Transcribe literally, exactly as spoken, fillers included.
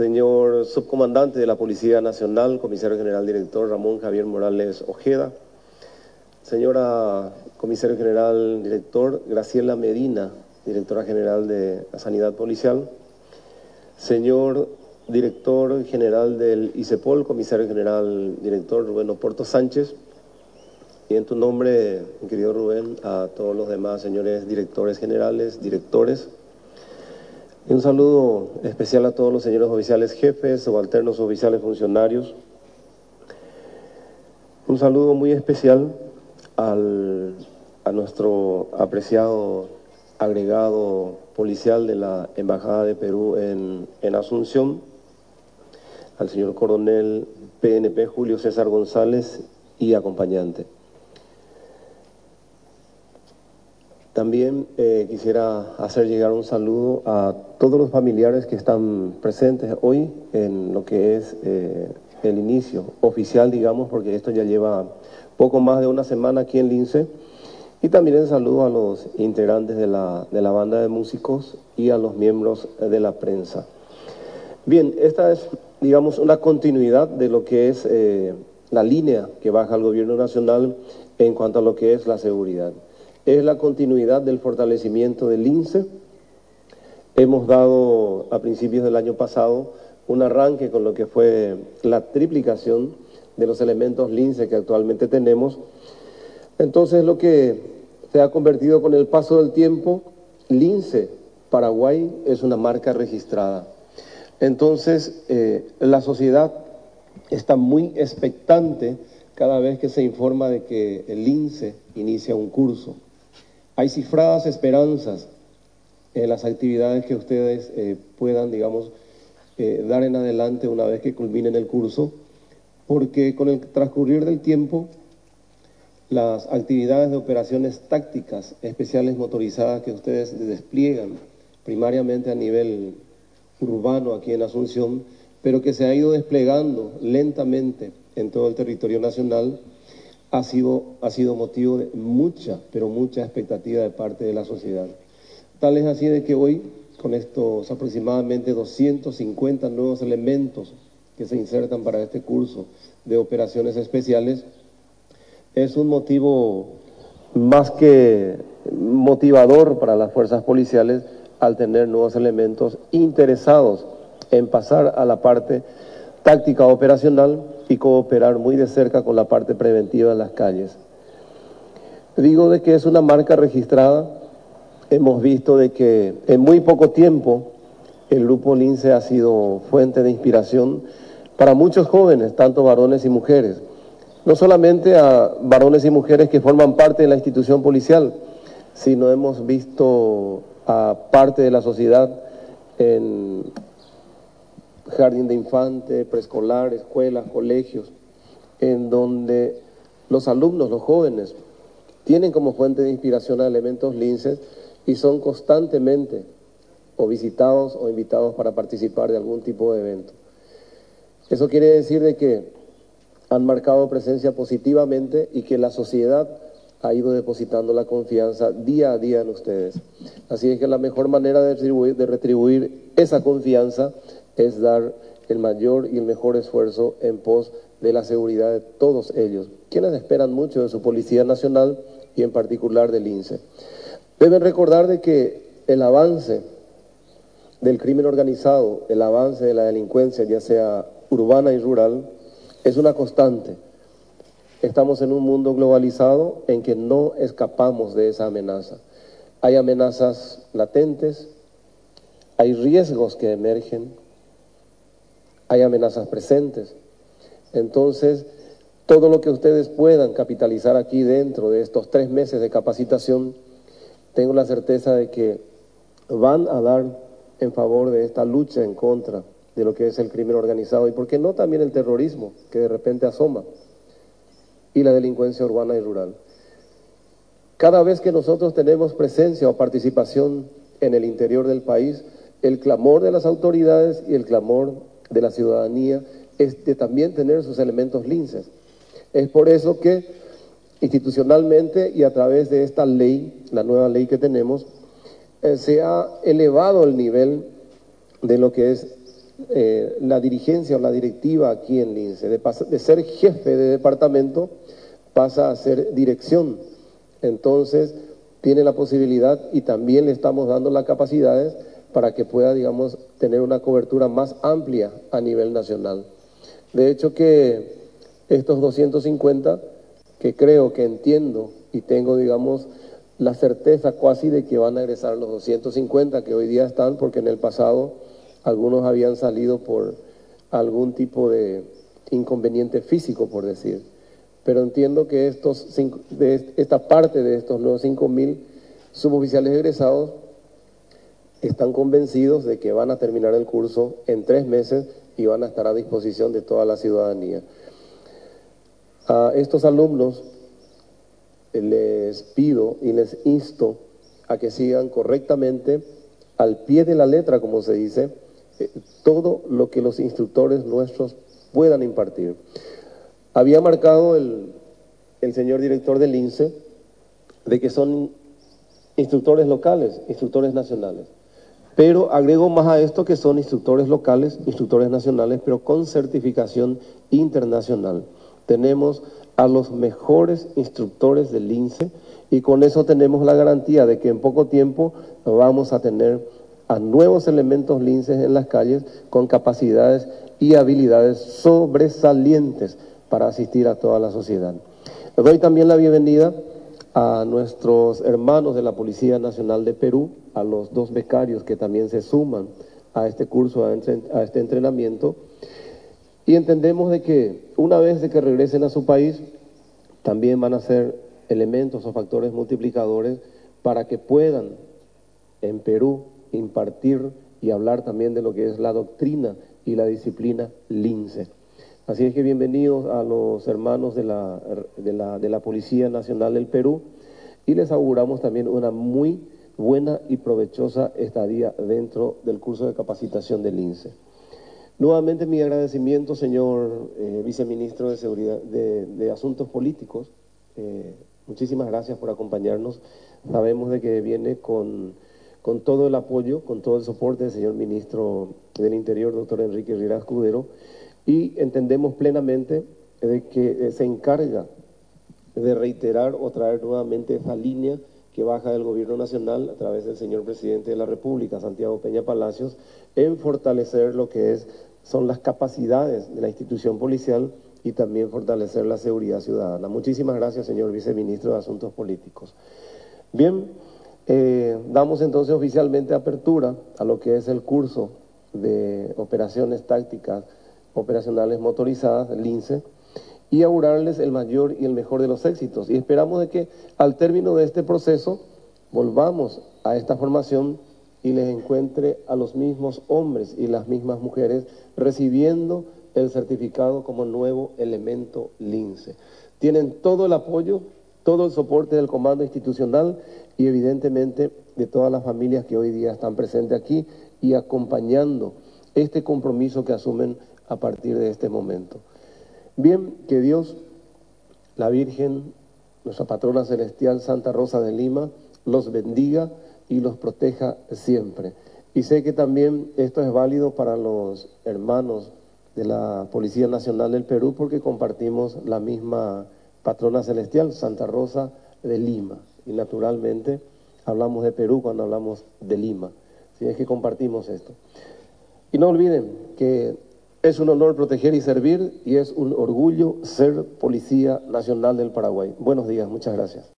señor subcomandante de la Policía Nacional, comisario general director Ramón Javier Morales Ojeda, señora comisario general director Graciela Medina, directora general de la Sanidad Policial, señor director general del ICEPOL, comisario general director Rubén Oporto Sánchez, y en tu nombre, mi querido Rubén, a todos los demás señores directores generales, directores. Y un saludo especial a todos los señores oficiales jefes, subalternos oficiales funcionarios. Un saludo muy especial al, a nuestro apreciado agregado policial de la Embajada de Perú en, en Asunción, al señor coronel P N P Julio César González y acompañante. También eh, quisiera hacer llegar un saludo a todos los familiares que están presentes hoy en lo que es eh, el inicio oficial, digamos, porque esto ya lleva poco más de una semana aquí en Lince, y también el saludo a los integrantes de la, de la banda de músicos y a los miembros de la prensa. Bien, esta es, digamos, una continuidad de lo que es eh, la línea que baja el gobierno nacional en cuanto a lo que es la seguridad. Es la continuidad del fortalecimiento del Lince. Hemos dado a principios del año pasado un arranque con lo que fue la triplicación de los elementos Lince que actualmente tenemos. Entonces lo que se ha convertido con el paso del tiempo, Lince Paraguay es una marca registrada. Entonces eh, la sociedad está muy expectante cada vez que se informa de que el Lince inicia un curso. Hay cifradas esperanzas en las actividades que ustedes eh, puedan, digamos, eh, dar en adelante una vez que culminen el curso, porque con el transcurrir del tiempo, las actividades de operaciones tácticas especiales motorizadas que ustedes despliegan primariamente a nivel urbano aquí en Asunción, pero que se ha ido desplegando lentamente en todo el territorio nacional, ha sido, ha sido motivo de mucha, pero mucha expectativa de parte de la sociedad. Tal es así de que hoy, con estos aproximadamente doscientos cincuenta nuevos elementos que se insertan para este curso de operaciones especiales, es un motivo más que motivador para las fuerzas policiales al tener nuevos elementos interesados en pasar a la parte táctica operacional y cooperar muy de cerca con la parte preventiva en las calles. Digo de que es una marca registrada. Hemos visto de que en muy poco tiempo el Grupo Lince ha sido fuente de inspiración para muchos jóvenes, tanto varones y mujeres. No solamente a varones y mujeres que forman parte de la institución policial, sino hemos visto a parte de la sociedad en jardín de infantes, preescolar, escuelas, colegios, en donde los alumnos, los jóvenes, tienen como fuente de inspiración a elementos linces y son constantemente o visitados o invitados para participar de algún tipo de evento. Eso quiere decir de que han marcado presencia positivamente y que la sociedad ha ido depositando la confianza día a día en ustedes. Así es que la mejor manera de retribuir, de retribuir esa confianza es dar el mayor y el mejor esfuerzo en pos de la seguridad de todos ellos, quienes esperan mucho de su Policía Nacional y en particular del Lince. Deben recordar de que el avance del crimen organizado, el avance de la delincuencia, ya sea urbana y rural, es una constante. Estamos en un mundo globalizado en que no escapamos de esa amenaza. Hay amenazas latentes, hay riesgos que emergen, hay amenazas presentes. Entonces, todo lo que ustedes puedan capitalizar aquí dentro de estos tres meses de capacitación, tengo la certeza de que van a dar en favor de esta lucha en contra de lo que es el crimen organizado y, ¿por qué no, también el terrorismo que de repente asoma y la delincuencia urbana y rural? Cada vez que nosotros tenemos presencia o participación en el interior del país, el clamor de las autoridades y el clamor de la ciudadanía es de también tener sus elementos linces. Es por eso que institucionalmente y a través de esta ley, la nueva ley que tenemos, eh, se ha elevado el nivel de lo que es eh, la dirigencia o la directiva aquí en Lince, de, de ser jefe de departamento, pasa a ser dirección. Entonces, tiene la posibilidad y también le estamos dando las capacidades para que pueda, digamos, tener una cobertura más amplia a nivel nacional. De hecho que estos doscientos cincuenta, que creo que entiendo y tengo, digamos, la certeza casi de que van a egresar los doscientos cincuenta que hoy día están, porque en el pasado algunos habían salido por algún tipo de inconveniente físico, por decir. Pero entiendo que estos cinco, de esta parte de estos nuevos cinco mil suboficiales egresados están convencidos de que van a terminar el curso en tres meses y van a estar a disposición de toda la ciudadanía. A estos alumnos les pido y les insto a que sigan correctamente, al pie de la letra, como se dice, eh, todo lo que los instructores nuestros puedan impartir. Había marcado el, el señor director del Lince de que son instructores locales, instructores nacionales. Pero agrego más a esto que son instructores locales, instructores nacionales, pero con certificación internacional. Tenemos a los mejores instructores del Lince y con eso tenemos la garantía de que en poco tiempo vamos a tener a nuevos elementos linces en las calles con capacidades y habilidades sobresalientes para asistir a toda la sociedad. Les doy también la bienvenida a nuestros hermanos de la Policía Nacional de Perú, a los dos becarios que también se suman a este curso, a este entrenamiento, y entendemos de que una vez de que regresen a su país, también van a ser elementos o factores multiplicadores para que puedan en Perú impartir y hablar también de lo que es la doctrina y la disciplina Lince. Así es que bienvenidos a los hermanos de la, de la, de la Policía Nacional del Perú y les auguramos también una muy buena y provechosa estadía dentro del curso de capacitación del Lince. Nuevamente mi agradecimiento, señor eh, viceministro de Seguridad de, de Asuntos Políticos. Eh, muchísimas gracias por acompañarnos. Sabemos de que viene con, con todo el apoyo, con todo el soporte del señor ministro del Interior, doctor Enrique Riera Escudero, y entendemos plenamente de que se encarga de reiterar o traer nuevamente esa línea que baja del Gobierno Nacional a través del señor Presidente de la República, Santiago Peña Palacios, en fortalecer lo que es, son las capacidades de la institución policial y también fortalecer la seguridad ciudadana. Muchísimas gracias, señor Viceministro de Asuntos Políticos. Bien, eh, damos entonces oficialmente apertura a lo que es el curso de operaciones tácticas operacionales motorizadas, Lince, y augurarles el mayor y el mejor de los éxitos. Y esperamos de que al término de este proceso volvamos a esta formación y les encuentre a los mismos hombres y las mismas mujeres recibiendo el certificado como nuevo elemento Lince. Tienen todo el apoyo, todo el soporte del comando institucional y evidentemente de todas las familias que hoy día están presentes aquí y acompañando este compromiso que asumen a partir de este momento. Bien, que Dios, la Virgen, nuestra patrona celestial Santa Rosa de Lima, los bendiga y los proteja siempre. Y sé que también esto es válido para los hermanos de la Policía Nacional del Perú porque compartimos la misma patrona celestial, Santa Rosa de Lima. Y naturalmente hablamos de Perú cuando hablamos de Lima. Así es que compartimos esto. Y no olviden que es un honor proteger y servir y es un orgullo ser Policía Nacional del Paraguay. Buenos días, muchas gracias.